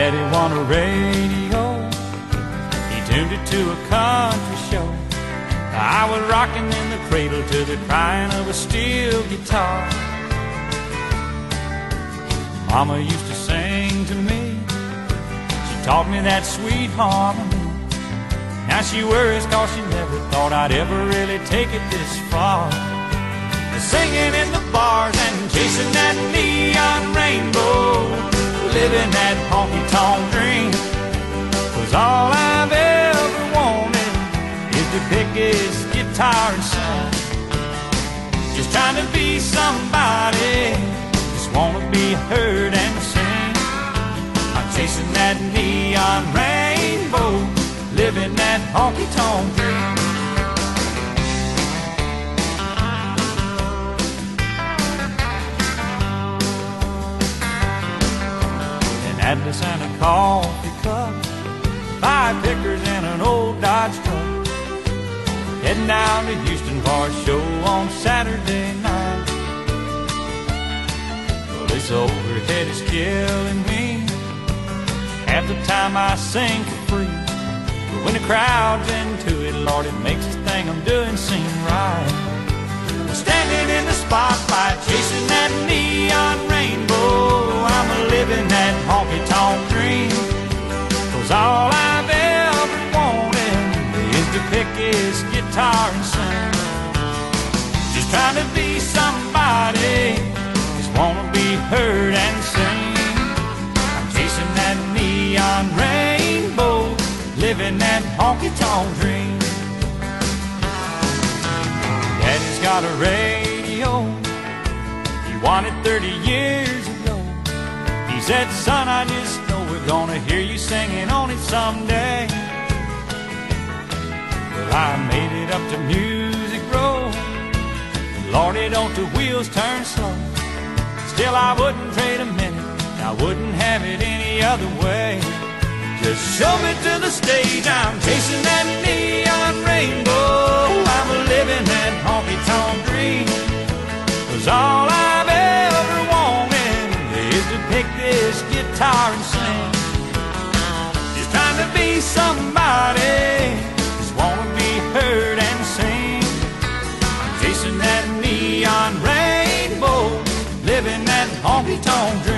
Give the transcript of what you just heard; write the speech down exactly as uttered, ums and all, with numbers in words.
Daddy won a radio, he tuned it to a country show. I was rocking in the cradle to the crying of a steel guitar. Mama used to sing to me, she taught me that sweet harmony. Now she worries cause she never thought I'd ever really take it this far. Singing in the bars and chasing that neon rainbow, living that honky-tonk dream. 'Cause all I've ever wanted is to pick his guitar and sing. Just trying to be somebody, just wanna be heard and sing. I'm chasing that neon rainbow, living that honky-tonk dream. Atlas and a coffee cup, five pickers and an old Dodge truck, heading down to Houston for a show on Saturday night. Well, this overhead is killing me. Half the time I sing for free, but when the crowd's into it, Lord, it makes the thing I'm doing seem right. Standing in the spotlight, chasing that neon rainbow, I'm a living that honky-tonk dream. 'Cause all I've ever wanted is to pick his guitar and sing. Just trying to be somebody, just wanna be heard and sing. I'm chasing that neon rainbow, living that honky-tonk dream. Daddy's got a radio, he won it thirty years ago. He said, son, I just know we're gonna hear you singing on it someday. Well, I made it up to Music Row, Lordy, don't the wheels turn slow. Still, I wouldn't trade a minute, I wouldn't have it any other way. Just show me to the stage, I'm chasing that neon rainbow, I'm a living that honky-tonk dream. 'Cause all I've ever wanted is to pick this guitar and sing. Just trying to be somebody, just wanna be heard and sing. I'm chasing that neon rainbow, living that honky-tonk dream.